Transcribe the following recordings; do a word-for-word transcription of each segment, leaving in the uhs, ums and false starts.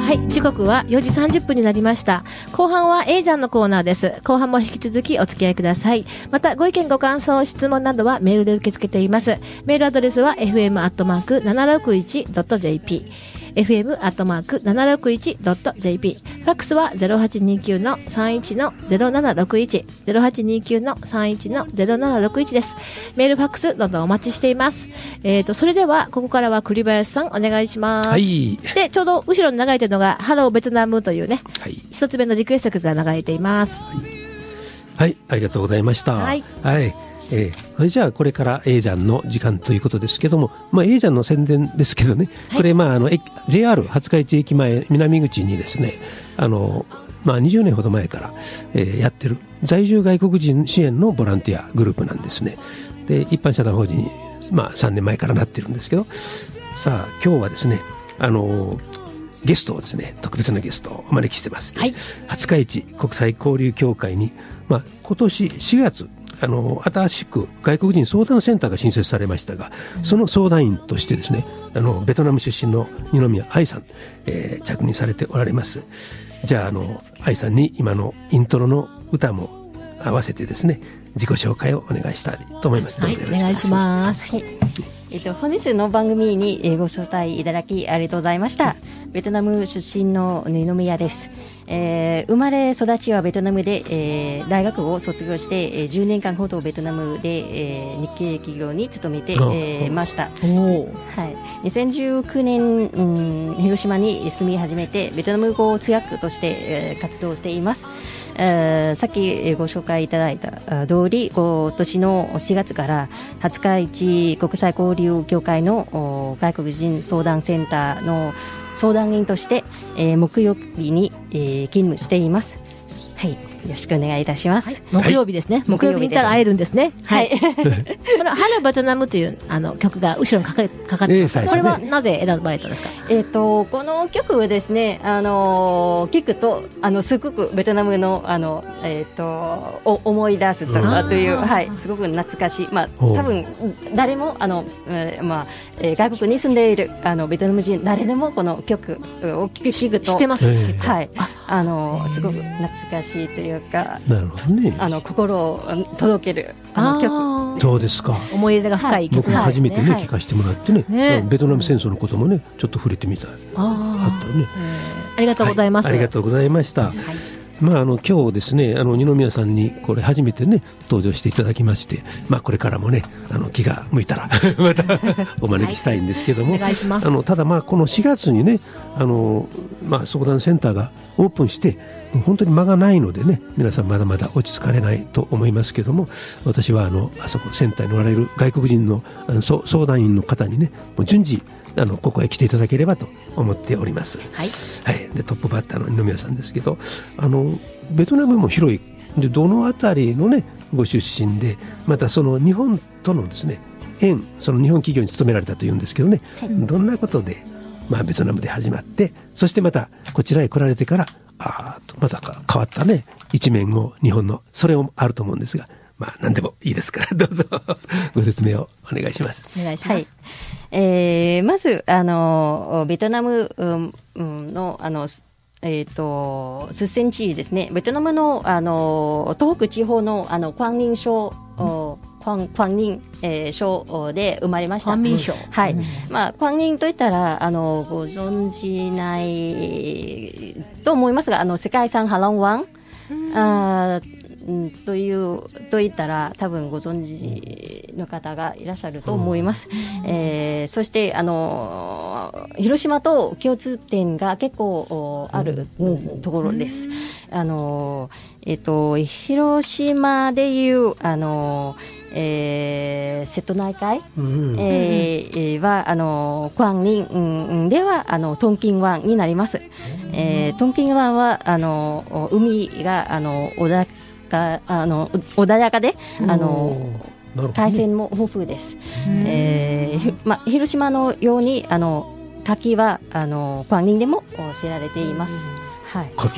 はい、時刻はよじさんじゅっぷんになりました。後半は A ちゃんのコーナーです。後半も引き続きお付き合いください。またご意見ご感想質問などはメールで受け付けています。メールアドレスは エフエム アットマーク ななろくいち ドット ジェーピーエフエム アットマーク ななろくいち ドット ジェーピー ファックスは ゼロはちにきゅう さんいち ゼロななろくいち ゼロはちにきゅう さんいち ゼロななろくいちです。メールファックスどんどんお待ちしています。えーとそれではここからは栗林さんお願いします。 はい。 でちょうど後ろに流れているのがハローベトナムというね、はい、一つ目のリクエスト曲が流れています。 はい、はい、ありがとうございました。 はい、 はいえー、それじゃあこれから A ジャンの時間ということですけども、まあ、A ジャンの宣伝ですけどね、はい、これ、まあ、あの ジェイアール 廿日市駅前南口にですね、あの、まあ、にじゅうねんほど前から、えー、やってる在住外国人支援のボランティアグループなんですね。で一般社団法人に、まあ、さんねんまえからなってるんですけど、さあ今日はですね、あのゲストをですね、特別なゲストをお招きしてます、ね、はい、廿日市国際交流協会に、まあ、今年しがつあの新しく外国人相談センターが新設されましたが、うん、その相談員としてですね、あのベトナム出身の二宮愛さん、えー、着任されておられます。じゃあ、あの愛さんに今のイントロの歌も合わせてですね、自己紹介をお願いしたいと思います。 はい、お願いします。はい、 えっと、本日の番組にご招待いただきありがとうございました。ベトナム出身の二宮です。えー、生まれ育ちはベトナムで、えー、大学を卒業して、えー、じゅうねんかんほどベトナムで、えー、日系企業に勤めて、えー、ました。はい、にせんじゅうきゅうねん、うん、広島に住み始めてベトナム語通訳として、えー、活動しています。えー、さっきご紹介いただいた通り、今年のしがつから廿日市国際交流協会の外国人相談センターの相談員として、えー、木曜日に、えー、勤務しています。はい、よろしくお願いいたします。はい、 木曜日ですね。はい、木曜日に行ったら会えるんですね。はい。このハローベトナムというあの曲が後ろにかかかかってます。えー、これはなぜ選ばれたんですか。 えっ、ー、とこの曲はですね、あのー、聞くとあのすごくベトナムのあのえっ、ー、とお思い出すとかという、はい、すごく懐かしい。まあ多分誰もあの、えー、まあ、えー、外国に住んでいるあのベトナム人誰でもこの曲を聞くとしてます。 はい、あのすごく懐かしいというか、 なるほどね、 あの心を届けるあの曲。 そうですか。 思い入れが深い曲なんですね。僕も初めてね、 はい、 聞かせてもらってね、ね、ベトナム戦争のこともねちょっと触れてみたい。あったね。 ありがとうございます。 はい、ありがとうございました。はい、まあ、あの今日ですね、あの二宮さんにこれ初めてね登場していただきまして、まあ、これからもねあの気が向いたらまたお招きしたいんですけども、 はい、お願いします。 あのただまあこのしがつにねあの、まあ、相談センターがオープンして本当に間がないのでね、皆さんまだまだ落ち着かれないと思いますけども、私はあのあそこセンターにおられる外国人の、あの相談員の方にねもう順次あのここへ来ていただければと思っております。 はい、 はい、でトップバッターの二宮さんですけど、あのベトナムも広いで、どのあたりのねご出身で、またその日本とのですね縁、その日本企業に勤められたというんですけどね、はい、どんなことで、まあ、ベトナムで始まって、そしてまたこちらへ来られてからあとまた変わったね一面を日本のそれもあると思うんですが、まあ何でもいいですからどうぞご説明をお願いします。 お願いします。はい、 えー、まずあのベトナムのあのえー、と出身地ですね。ベトナムのあの東北地方のあのクァンニン省クァンクァンニン、えー、省で生まれました。 クァンニン省、 はい、うん、まあクァンニンといったらあのご存じないと思いますが、あの世界遺産ハロン湾、うん、あというと言ったら多分ご存知の方がいらっしゃると思います。うん、えー、そしてあの広島と共通点が結構あるところです。うん、あのえっと広島でいうあのえー、瀬戸内海、うん、えー、はあのクァンニンではあのトンキン湾になります。うん、えー、トンキン湾はあの海があの穏やかあの穏やかで、あの海鮮も豊富です。えーま、広島のようにあの牡蠣はあのクァンニンでも知られています。はい、 牡蠣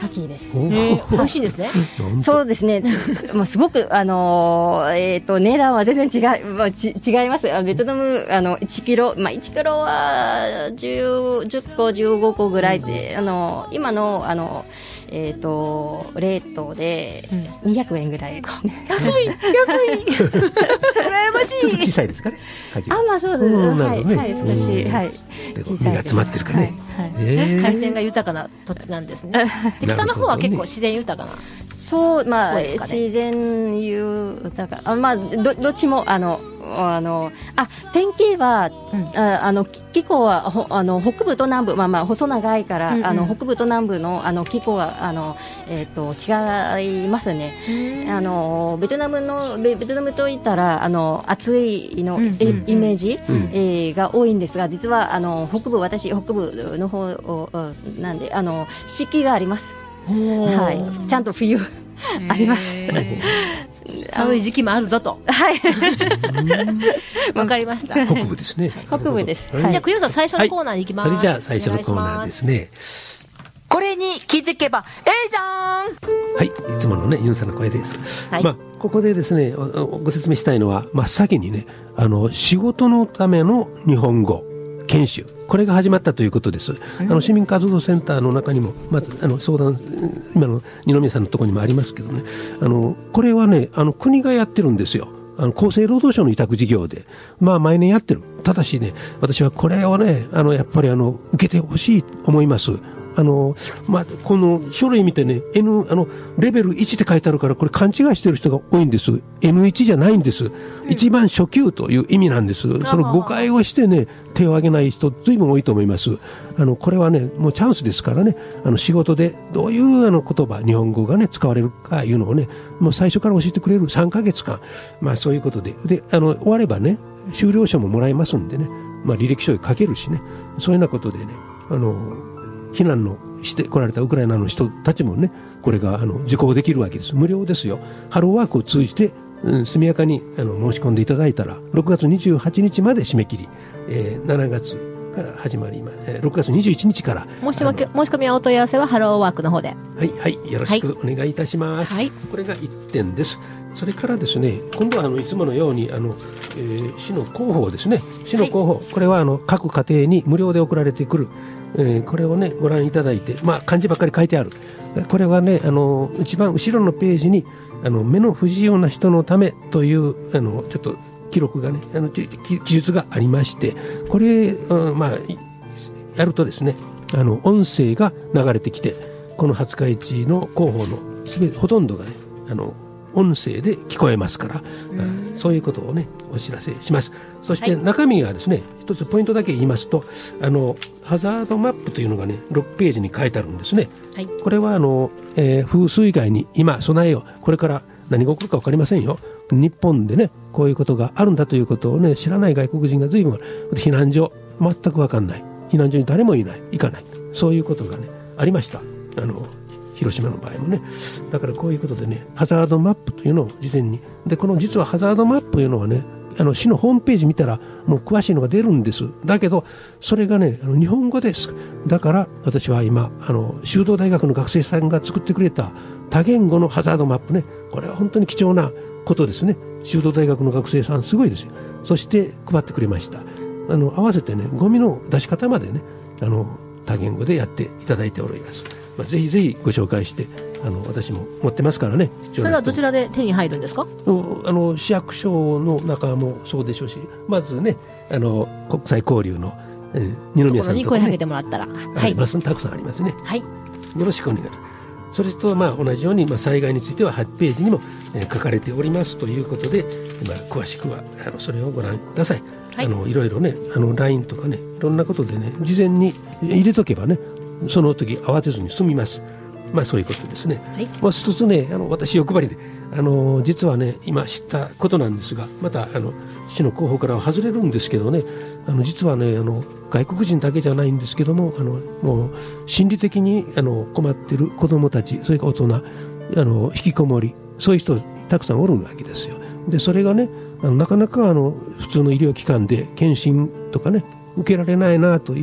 牡蠣です。 えー、美味しいんですね。 そうですね。まあすごくあのー、えっ、ー、と値段は全然違い、まあ、ち違います。ベトナムあのいちキロ、まあいちキロはじゅう、じゅっこじゅうごこぐらいで、あの今のあのえっ、ー、とレートでにひゃくえんぐらいですね。 安い安い。羨ましい。 ちょっと小さいですかね。 あ、まあそうです。はいはい少しはい。 小さい。身が詰まってるかね。 はいはいえー、海鮮が豊かな土地なんですね。北の方は結構自然豊かな。 そうまあ、ね、自然豊かあまあ ど, どっちもあのあのあ天気は、うん、ああの気候はほあの北部と南部まあまあ細長いから、うんうん、あの北部と南部のあの気候はあのえっ、ー、と違いますね。あのベトナムのベトナムといったらあの暑いの、うんうん、イメージ、うん、えー、が多いんですが実はあの北部私北部の方なんであの四季があります。はい、ちゃんと冬あります。 寒い時期もあるぞと。はい。わかりました。 北部ですね。 北部です。 はい、じゃあ、クリオさん最初のコーナーに行きます。 はい、それじゃあ最初のコーナーですね。 これに気づけばええじゃん。 はい、いつものねユンさんの声です。はい、まあここでですねご説明したいのは真っ先にねあの仕事のための日本語研修これが始まったということです。あの市民活動センターの中にも、まずあの相談今の二宮さんのところにもありますけどねあのこれはねあの国がやってるんですよ。あの厚生労働省の委託事業で、まあ、毎年やってる。ただしね私はこれをねあのやっぱりあの受けてほしいと思います。あのまあ、この書類見てね N あのレベルいちって書いてあるからこれ勘違いしてる人が多いんです。 エヌワン じゃないんです、うん、一番初級という意味なんです。その誤解をしてね手を挙げない人ずいぶん多いと思います。あのこれはねもうチャンスですからねあの仕事でどういうあの言葉日本語がね使われるかいうのをねもう最初から教えてくれるさんかげつかん、まあ、そういうことでであの終わればね修了書ももらえますんでね、まあ、履歴書に書けるしねそういうようなことでねあの避難のして来られたウクライナの人たちもねこれがあの受講できるわけです。無料ですよ。ハローワークを通じて、うん、速やかにあの申し込んでいただいたらろくがつにじゅうはちにちまで締め切り、えー、しちがつから始まります、えー、ろくがつにじゅういちにちから申し申し込みやお問い合わせはハローワークの方ではいはいよろしくお願いいたします、はい、これがいってんです。それからですね今度はあのいつものようにあの、えー、市の広報ですね。市の広報、はい、これはあの各家庭に無料で送られてくるえー、これをねご覧いただいて、まあ、漢字ばっかり書いてある。これはねあの一番後ろのページにあの目の不自由な人のためというあのちょっと記録がねあの記述がありましてこれ、うん、まあやるとですねあの音声が流れてきてこの廿日市の広報のすべてほとんどがねあの音声で聞こえますから、うん、そういうことをねお知らせします。そして中身がですね、はい、一つポイントだけ言いますとあのハザードマップというのがねろくページに書いてあるんですね、はい、これはあの、えー、風水害に今備えようこれから何が起こるか分かりませんよ。日本でねこういうことがあるんだということをね知らない外国人が随分避難所全く分かんない避難所に誰もいない行かないそういうことがねありました。あの広島の場合もねだからこういうことでねハザードマップというのを事前にでこの実はハザードマップというのはねあの市のホームページ見たらもう詳しいのが出るんです。だけどそれがねあの日本語です。だから私は今あの修道大学の学生さんが作ってくれた多言語のハザードマップねこれは本当に貴重なことですね。修道大学の学生さんすごいですよ。そして配ってくれました。あの合わせてねゴミの出し方までねあの多言語でやっていただいております。まあ、ぜひぜひご紹介してあの私も持ってますからね。 それはどちらで手に入るんですか？ あの市役所の中もそうでしょうしまずねあの国際交流の、えー、二宮さんのところに声かけてもらったら、はい、たくさんありますね、はい、よろしくお願いします。それとまあ同じように、まあ、災害についてははちページにも、えー、書かれておりますということで、まあ、詳しくはあのそれをご覧ください。はい、あのいろいろねあの ライン とかねいろんなことでね事前に入れとけばねその時慌てずに済みます。まあそういうことですね。はい、まあ、一つねあの私欲張りであの実はね今知ったことなんですがまたあの市の候補からは外れるんですけどねあの実はねあの外国人だけじゃないんですけどもあのもう心理的にあの困っている子どもたちそれから大人あの引きこもりそういう人たくさんおるわけですよ。でそれがねあのなかなかあの普通の医療機関で検診とかね受けられないなという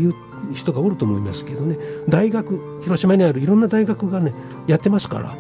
人がおると思いますけどね、大学、広島にあるいろんな大学がねやってますから、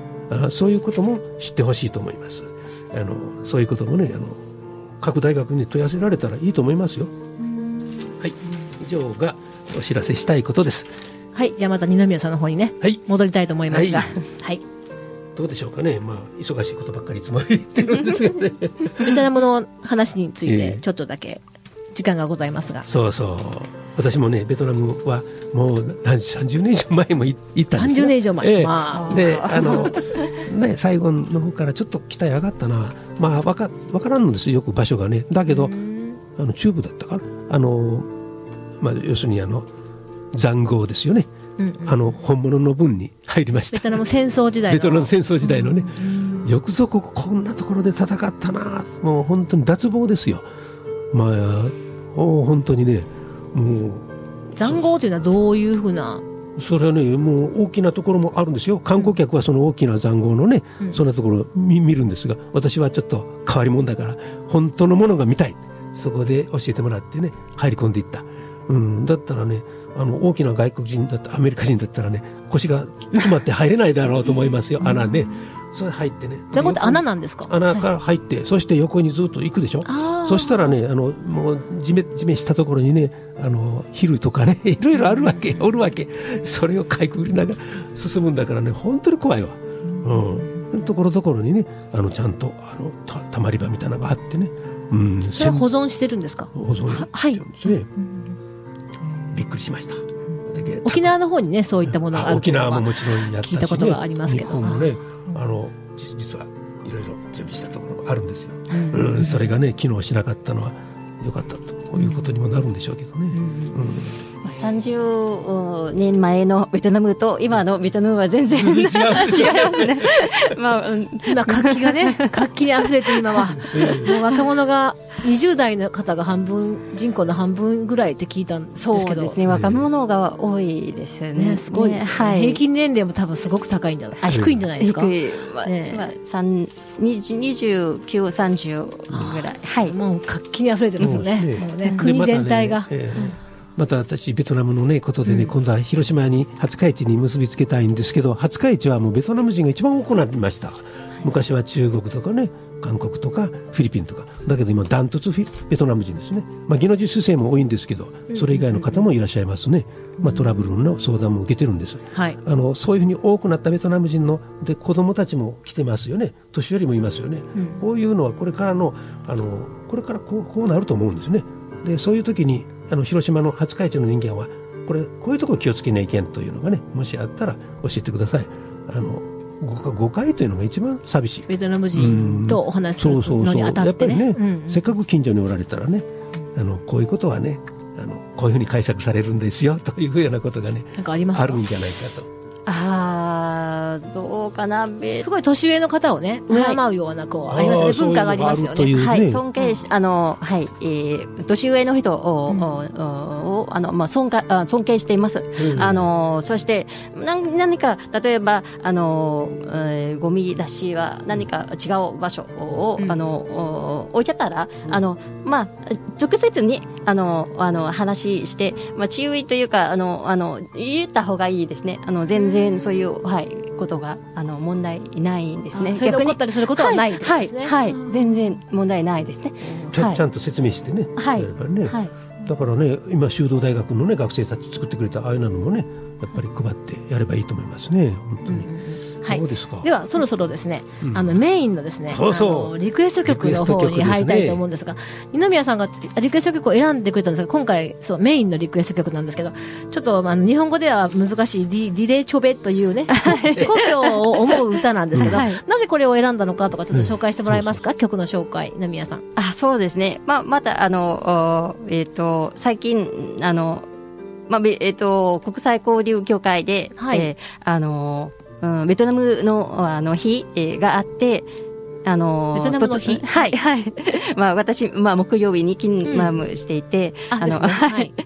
あそういうことも知ってほしいと思います。あのそういうこともね、あの各大学に問い合わせられたらいいと思いますよ。はい、以上がお知らせしたいことです。 はい、じゃあまた二宮さんの方にね、はい、戻りたいと思いますが、はい、はい、 どうでしょうかね。まあ忙しいことばっかりいつも言ってるんですがね。ベトナムの話についてちょっとだけ時間がございますが、 えー、そうそう。私もねベトナムはもうさんじゅうねん以上前も行ったんですよ。さんじゅうねん以上前。えー、まあ、であのね最後の方からちょっと期待上がったな。まあわかわからんのですよ、よく場所がね。だけどあの中部だったかな。あのまあ要するにあの塹壕ですよね、うんうん、あの本物の分に入りました。 ベトナム戦争時代のベトナム戦争時代のね、うんうん、よくぞここんなところで戦ったな。もう本当に脱帽ですよ。まあお本当にね、もう塹壕というのはどういうふうな。 それはねもう大きなところもあるんですよ。観光客はその大きな塹壕のね、うん、そんなところを 見, 見るんですが、私はちょっと変わり者だから本当のものが見たい。そこで教えてもらってね入り込んでいった、うん、だったらねあの大きな外国人だったアメリカ人だったらね腰が詰まって入れないだろうと思いますよ。穴ね、それ入ってね。 じゃあ穴なんですか。 穴から入って、はい、そして横にずっと行くでしょ。そしたらねあのもう地面地面したところにねあの昼とかねいろいろあるわけおるわけ。それをかいくぐりながら進むんだからね本当に怖いわ。うん、ところどころにねあのちゃんとあの た, たまり場みたいなのがあってね。うん、 それは保存してるんですか。 保存してるんですね。はい、びっくりしました。 沖縄の方にねそういったものがあるというのは聞いたことがありますけど、 日本もねあの実はいろいろ準備したところがあるんですよ。うんうん、それがね機能しなかったのは良かったとこういうことにもなるんでしょうけどね。うんうんさんじゅうねんまえのベトナムと今のベトナムは全然違いますね。 まあ、うん、今活気がね活気にあふれて今はもう若者がにじゅう代の方が半分人口の半分ぐらいって聞いたんですけど。 そうですね、若者が多いですよ ね, ねすごいですね、はい、平均年齢も多分すごく高いんじゃないあ低いんじゃないですか。低い、 まあねまあ、にじゅうきゅう、さんじゅうぐらい、はい、 もう活気にあふれてますよね。もうね国全体が、 また私ベトナムの、ね、ことで、ねうん、今度は広島に廿日市に結びつけたいんですけど、廿日市はもうベトナム人が一番多くなりました。昔は中国とかね韓国とかフィリピンとかだけど今ダントツベトナム人ですね。まあ、技能実習生も多いんですけどそれ以外の方もいらっしゃいますね。まあ、トラブルの相談も受けてるんです、はい、あのそういうふうに多くなったベトナム人ので子どもたちも来てますよね。年寄りもいますよね、うん、こういうのはこれからの、あのこれからこう、こうなると思うんですね。でそういう時にあの広島の廿日市の人間はこれこういうところ気をつけないけんというのがねもしあったら教えてください。あの誤解というのが一番寂しい。 ベトナム人とお話しするのにあたってね、 やっぱりね、うんうん、せっかく近所におられたらねあのこういうことはねあのこういうふうに解釈されるんですよというようなことがねなんかありますか。 あるんじゃないかと。 あーどうかな。 すごい年上の方をね敬うようなこう、はい、ありますね。文化がありますよね。 はい、尊敬しあのはい、えー、年上の人を、うん、をあのまあ尊敬尊敬しています。うん、あのそして何何か例えばあの、えー、ゴミ出しは何か違う場所を、うん、あの置いちゃったら、うん、あのまあ直接にあのあの話して、まあ注意というかあのあの言った方がいいですね。あの全然そういう、はい、ことがあの問題ないんですね。 それで起こったりすることはないってことですね。 はい、はいはい、全然問題ないですね。 ち ゃ,、はい、ちゃんと説明してね。はい。やっぱりね、はい、だからね今修道大学のね学生たち作ってくれたああいうのもねやっぱり配ってやればいいと思いますね。本当に。うんはい、 どうですか。 ではそろそろですね、うん、あのメインのですね、 そうそうあのリクエスト曲の方に入りたいと思うんですが、二宮さんがリクエスト曲を選んでくれたんですが、今回そうメインのリクエスト曲なんですけど、ちょっとあの日本語では難しいディ、ディレチョベというね故郷を思う歌なんですけど、うんはい、なぜこれを選んだのかとかちょっと紹介してもらえますか、うん、曲の紹介。二宮さん。 あ、そうですね、まあ、またあの、えー、と最近あの、まあえー、と国際交流協会で、はい、えー、あのうん、ベトナムのあの日、えー、があって、あのベトナムの日、 はいはいまあ私、まあ、木曜日に勤務していて、うん、あの、ね、はい、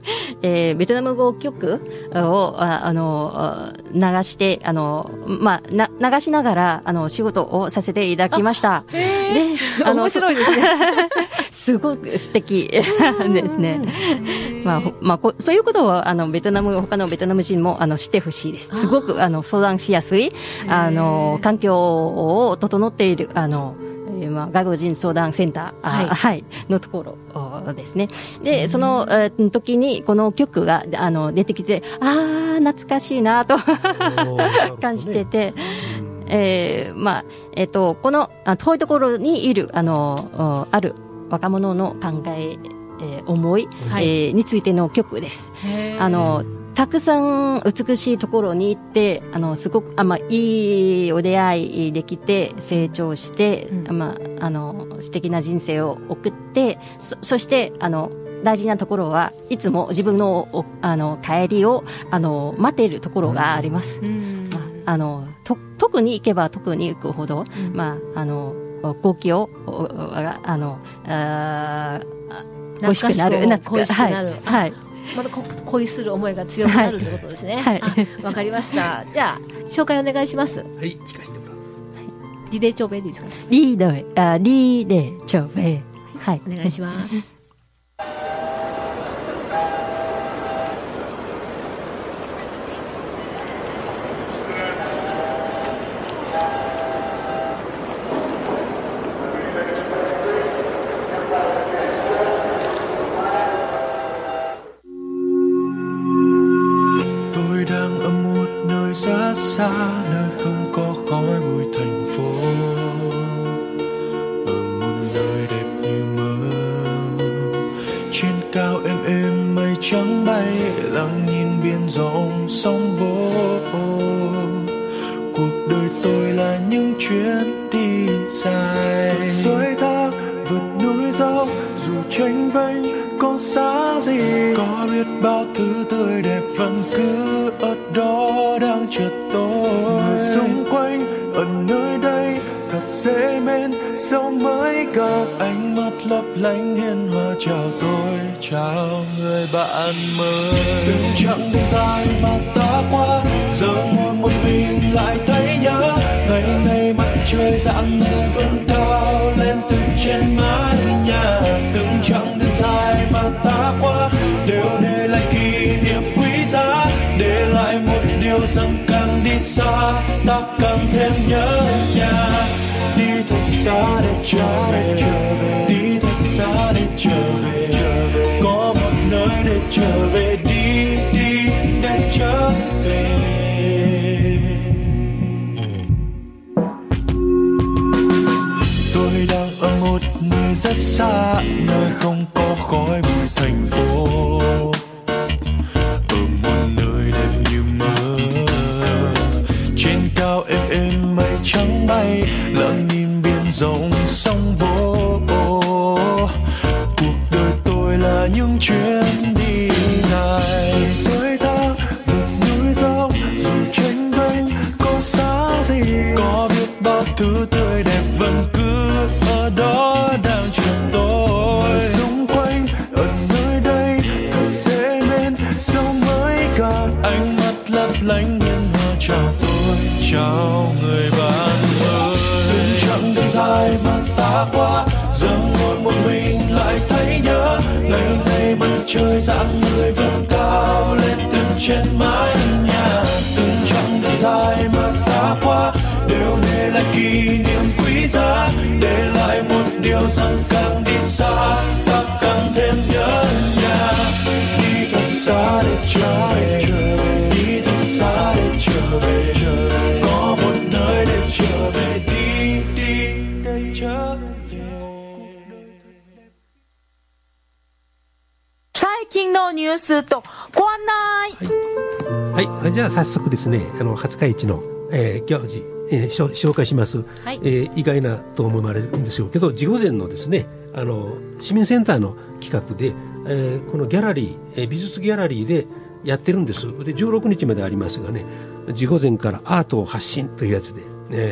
えー、ベトナム語曲をああの流してあの、まあ、な流しながらあの仕事をさせていただきました。 で、あの面白いですね。 すごく素敵ですね。まあまあ、そういうことをあのベトナム他のベトナム人もあの知ってほしいです。すごくあの相談しやすいあの環境を整っているあの。まあ、外国人相談センター、はいはい、のところですね。で、その、えー、時にこの曲があの出てきて、ああ懐かしいなと感じてて、えー、まあえっ、ー、とこの遠いところにいるあのある若者の考え、えー、思い、はい、えー、についての曲です。あのたくさん美しいところに行ってあのすごくあ、まあ、いいお出会いできて成長して、うん、まあ、あの素敵な人生を送って、 そ, そしてあの大事なところはいつも自分 の, あの帰りをあの待っているところがあります、うん、まあ、あのと特に行けば特に行くほど、うん、まあ、あの好奇をあのあ恋しくなる恋しくなる、 はいはい、 また恋する思いが強くなるということですね。はい、わかりました。じゃあ紹介お願いします。 はい、聞かせてもらう。 リレーチョーベですかね。 リードあリレーチョーベ、はい、 お願いします。 xa nơi không có khói bụi thành phố, ở một nơi đẹp như mơ. Trên cao êm êm mây trắng bay, lặng nhìn biển rộng sóng vỗ. Cuộc đời tôi là những chuyến đi dài, xuôi thác vượt núi dốc, dù tranh vênh có xa gì, có biết bao thứ tươi đẹp vẫn cứ ở đó đang chờ tôi. Người xung quanh ở nơi đây thật dễ mến, sao mới gặp ánh mắt lấp lánh hiền hòa chào tôi, chào người bạn mới. Từng chặng đường dài mà ta qua, giờ ngồi một mình lại thấy nhớ ngày ngày mặt trời rạng ngời vươn cao lên từ trên mái nhà. Từng chặng đường dài mà ta qua đều để lại kỷ niệm quý giá, để lại một điều rằng càng đi xa ta càng thêm nhớ nhà. Đi thật xa để trở về, đi thật xa để trở về, có một nơi để trở về, đi đi để trở về. Tôi đang ở một nơi rất xa, nơi không có khói bụi thành phố, ở một nơi đẹp như mơ. Trên cao êm êm mây trắng bay, lặng nhìn biển rộng sóng vỗ. Cuộc đời tôi là những chuyến đi dài, xuôi thác vượt núi dốc, dù tranh vênh có xa gì, có biết bao thứ tươi đẹp vẫn cứ ở đó đang chờ tôi. Người xung quanh ở nơi đây thật dễ mến, sao mới gặp ánh mắt lấp lánh hiền hòa chào tôi, chào người bạn ơi. Từng chặng đường dài mà ta qua, giờ ngồi một mình lại thấy nhớ ngày ngày mặt trời rạng người vươn cao lên từ trên mái nhà. Từng chặng đường dài mà ta qua đều để lại kỷ niệm quý giá, để lại một điều rằng càng đi xa ta càng thêm nhớ nhà. Đi thật xa để trở về, đi thật xa để trở về, có một nơi để trở về, đi đi để trở về. 最近のニュースとご案内。 はい、はい、じゃあ早速ですね、あの廿日市の、えー、行事、えー、しょ紹介します、はい、えー、意外なと思われるんでしょうけど、事後前のですね、あの市民センターの企画で、えー、このギャラリー、えー、美術ギャラリーでやってるんです。でじゅうろくにちまでありますがね、事後前からアートを発信というやつで、えー、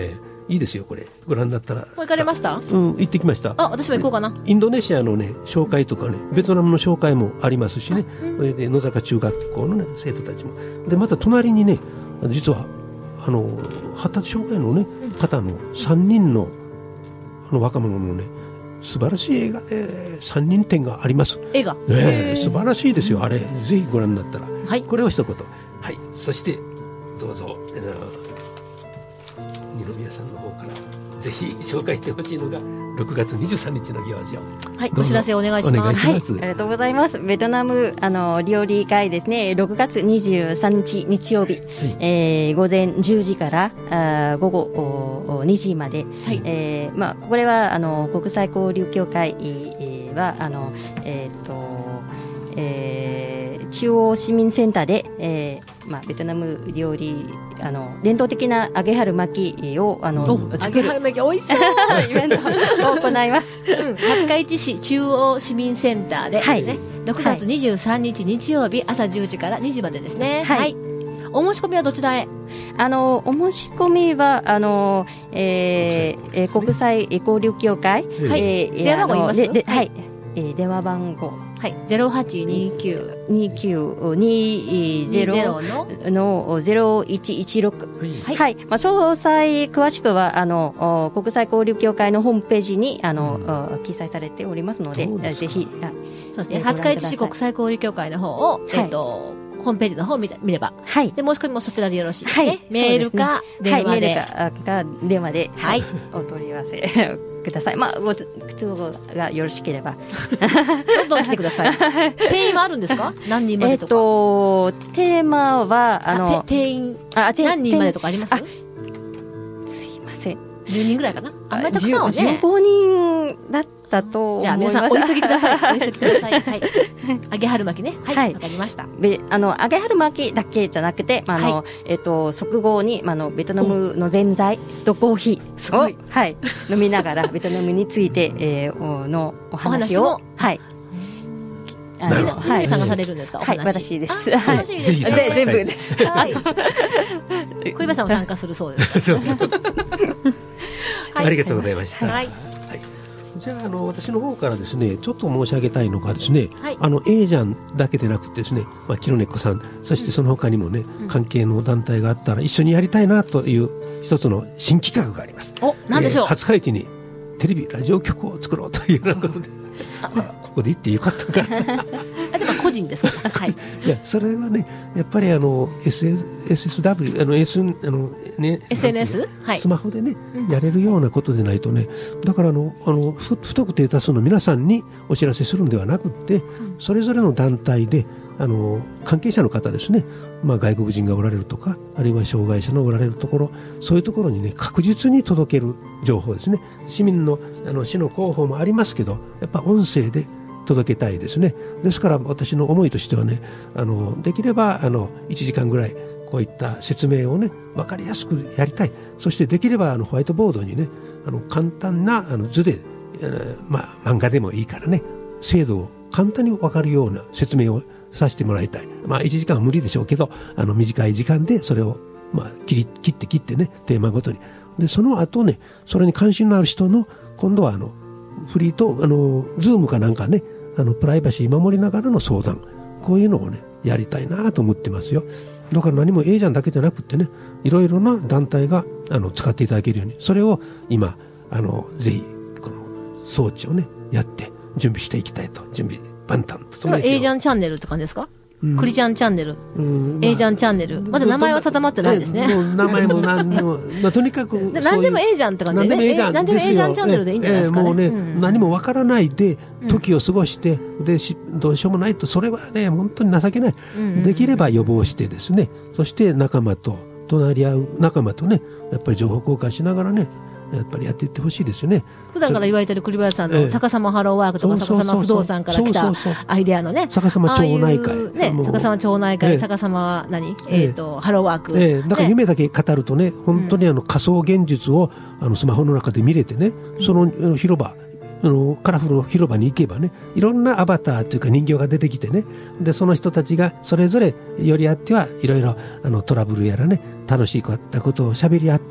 いいですよこれご覧になったら。 もう行かれました？ うん、行ってきました。 あ、私も行こうかな。 インドネシアのね紹介とかね、ベトナムの紹介もありますしね、それで野坂中学校のね生徒たちもで、また隣にね実はあの発達障害のね方のさんにんのあの若者のね素晴らしい映画、えー、さんにん展があります。 映画、 えー、素晴らしいですよあれ、ぜひご覧になったら、 はい、 これを一言。はい、そしてどうぞ、えー、二宮さんの方からぜひ紹介してほしいのがろくがつにじゅうさんにちの行事を、 はい、お知らせお願いします。 はい、ありがとうございます。ベトナムあの料理会ですね、ろくがつにじゅうさんにち日曜日、はい、えー、午前じゅうじからあ午後にじまで、はい、えーまあ、これはあの国際交流協会はあの、えーとえー、中央市民センターで、えーまあ、ベトナム料理あの伝統的な揚げ春巻きをあの作る揚げ春巻き美味しそうイベントを行います、 うん、廿日市市中央市民センターでですね、はい、ろくがつにじゅうさんにち日曜日朝じゅうじからにじまでですね。はい、はい、お申し込みはどちらへ？ あのお申し込みはあの、えー、えー、国際交流協会、 はい、えー、電話番号言います？ で、はい、えー、電話番号はい、ゼロはちにきゅうにきゅうにゼロのゼロいちいちろく、はい、はい、まあ、詳細詳しくはあの国際交流協会のホームページにあの、うん、記載されておりますので、ぜひ、 そうですね、廿日市市国際交流協会の方を、はい、えっとホームページの方を見れば、はい、で申し込みもそちらでよろしいですね。はい、メールか電話で、 はい、メールか電話で、はい、お問い合わせください。まあご都合がよろしければどんどん来てください。定員はあるんですか？何人までとか。えっとテーマはあのあ定員あ何人までとかあります？ すいません。 じゅうにんぐらいかな。あんまりたくさんはね。 じゅうごにんだったと思います。 じゃあ皆さんお急ぎください。お急ぎください。はい。揚げ春巻きね。はい。わ、はい、かりました。 で、あの揚げ春巻きだけじゃなくて、あの、はい、えっと即合にあのベトナムのぜんざいとコーヒーすごい、 はい、飲みながらベトナムについて、えー、のお話を、はい。 あの皆、はい、さんがされるんですか？お話。 はい、私です。 楽しみです。 全部です。はい。 栗林さんも参加するそうです。 そうそう。ありがとうございました。 はい。 じゃあ、あの私の方からですねちょっと申し上げたいのがですね、はい、あの A ジャンだけでなくてですね、まあ、キロネッコさんそしてその他にもね、うん、関係の団体があったら一緒にやりたいなという一つの新企画があります。 お、何でしょう？ 廿日市にテレビラジオ局を作ろうというようなことでここで言ってよかったかなあでも個人ですから、はい、 いやそれはねやっぱりあの エスエスダブリュー あの S あのねエスエヌエス、はい、 スマホでね、うん、やれるようなことでないとね、だからあのあの不特定多数の皆さんにお知らせするんではなくって、うん、それぞれの団体であの関係者の方ですね、まあ、外国人がおられるとかあるいは障害者のおられるところ、そういうところにね確実に届ける情報ですね。市民のあの市の広報もありますけどやっぱ音声で届けたいですね。ですから私の思いとしてはね、あのできればあのいちじかんぐらいこういった説明をね分かりやすくやりたい。そしてできればあのホワイトボードにねあの簡単なあの図で、まあ、漫画でもいいからね制度を簡単に分かるような説明をさせてもらいたい。まあいちじかんは無理でしょうけどあの短い時間でそれを、まあ、切り切って切ってねテーマごとにでその後ねそれに関心のある人の今度はあのフリーとあのズームかなんかねあのプライバシー守りながらの相談、こういうのをねやりたいなと思ってますよ。だから何も A ジャンだけじゃなくってねいろいろな団体があの使っていただけるようにそれを今あのぜひこの装置をねやって準備していきたいと準備万端と。 それは A ジャンチャンネルって感じですか？うん、クリちゃんチャンネル、うん、A ジャンチャンネル、まだ名前は定まってないですね。 もう名前も何にも、まあ、とにかく何でも A ジャンって感じで、ね、何でも A ジャンチャンネルでいいんじゃないですかね。 もうね、うん、何もわからないで時を過ごして、うん、でどうしようもないとそれはね本当に情けない、うんうんうん、できれば予防してですね、そして仲間と隣り合う仲間とねやっぱり情報交換しながらねやっぱりやっていってほしいですよね。 普段から言われてる栗林さんの逆さまハローワークとか逆さま不動産から来たアイデアのね、 逆さま町内会ね、逆さま町内会、逆さま何、えっとハローワーク、 ええ、だから夢だけ語るとね本当にあの仮想現実をあのスマホの中で見れてね、その広場あのカラフルの広場に行けばねいろんなアバターというか人形が出てきてね、でその人たちがそれぞれよりあってはいろいろあのトラブルやらね楽しいことを喋り合ってる。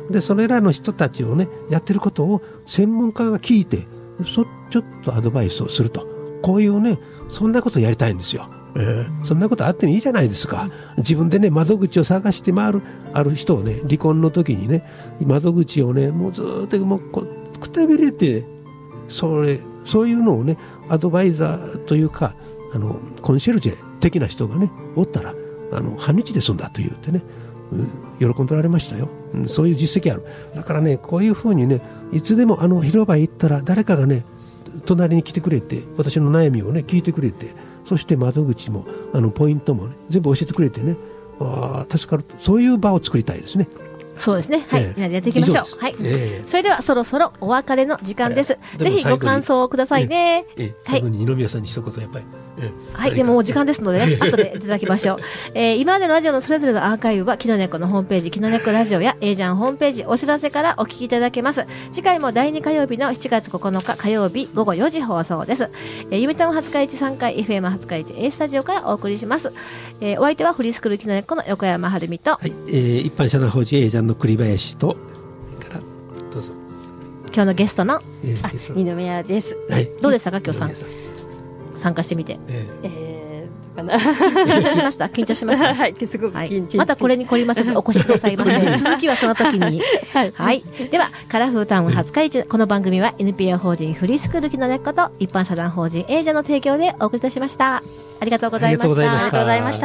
でそれらの人たちをねやってることを専門家が聞いてそちょっとアドバイスをすると、こういうねそんなことやりたいんですよ。えー、そんなことあってもいいじゃないですか。自分でね窓口を探して回るある人をね離婚の時にね窓口をねもうずーっともうこうくたびれてそれそういうのをねアドバイザーというかあのコンシェルジェ的な人がねおったらあの半日で済んだと言ってね、うん、喜んでられましたよ、うん、そういう実績ある。だからねこういうふうにねいつでもあの広場へ行ったら誰かがね隣に来てくれて私の悩みをね聞いてくれて、そして窓口もあのポイントも、ね、全部教えてくれてね、あ助かる、そういう場を作りたいですね。 そうですね。はい。 ええみんなでやっていきましょう。はい、 ええ。 それではそろそろお別れの時間です。 ええぜひご感想をくださいね。 ええ、 はい最後に二宮さんに一言やっぱり。ええ、 はい。でももう時間ですのでね、後でいただきましょう。えー、今までのラジオのそれぞれのアーカイブは、キノネコのホームページ、キノネコラジオや、エージャンホームページ、お知らせからお聞きいただけます。次回もだいに火曜日のしちがつここのか火曜日午後よじ放送です。えー、ゆめたんはつかいちさんかい、エフエムはつかいち A スタジオからお送りします。えー、お相手はフリースクールキノネコの横山晴美と、 はい、えー、一般社団法人エージャンの栗林と、からどうぞ。 今日のゲストの、 えー、ゲスト二宮です。 はい、 どうでしたか今日さん二宮さん参加してみて。 えええーかな緊張しました緊張しましたはい、すごくはい緊張、 またこれに懲りませずお越しくださいませ。続きはその時に。 はいはい。では、カラフータウンはつかいち、この番組は エヌピーオー 法人フリースクールキノネコと一般社団法人エージャの提供でお送りいたしました。ありがとうございました。 ありがとうございまありがとうございました。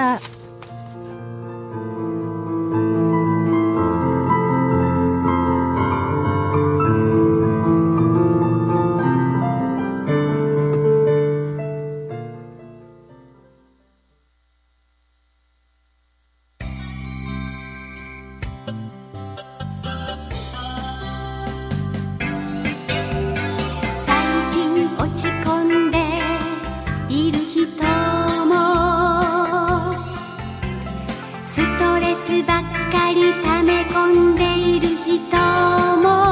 最近落ち込んでいる人もストレスばっかり溜め込んでいる人も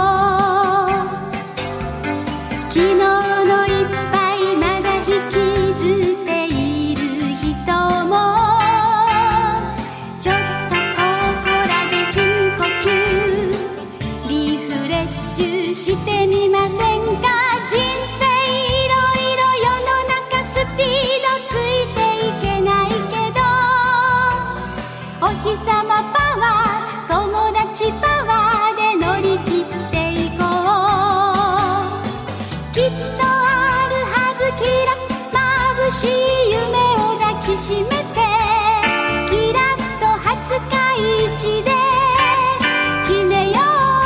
昨日の一杯まだ引きずっている人もちょっとここらで深呼吸リフレッシュしてみませんか。人生いろいろ世の中スピードついていけないけどお日様パワー友達パワーで乗り切っていこう。きっとあるはずキラ眩しい夢を抱きしめてキラッと廿日市で決めよう。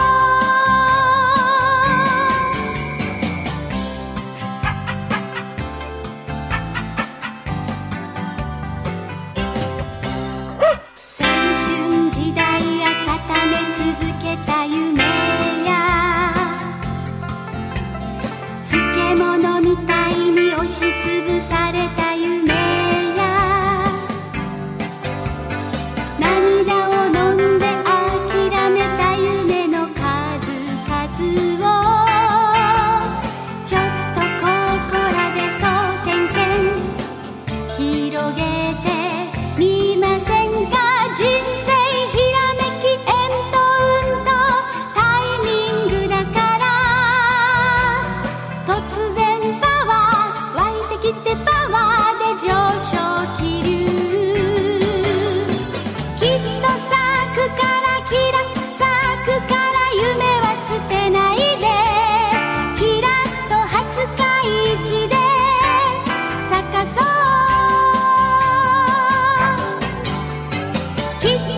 青春時代温め続けた夢や漬物みたいに押しつぶされた夢や涙を飲んで諦めた夢の数々をちょっとここらで総点検広げてみませんか。人生ひらめきえんとうんとタイミングだから突然パワー湧いてきてパワーで上昇気流きっと咲くからキラ咲くから夢は捨てないでキラッと廿日市で咲かそう。きっと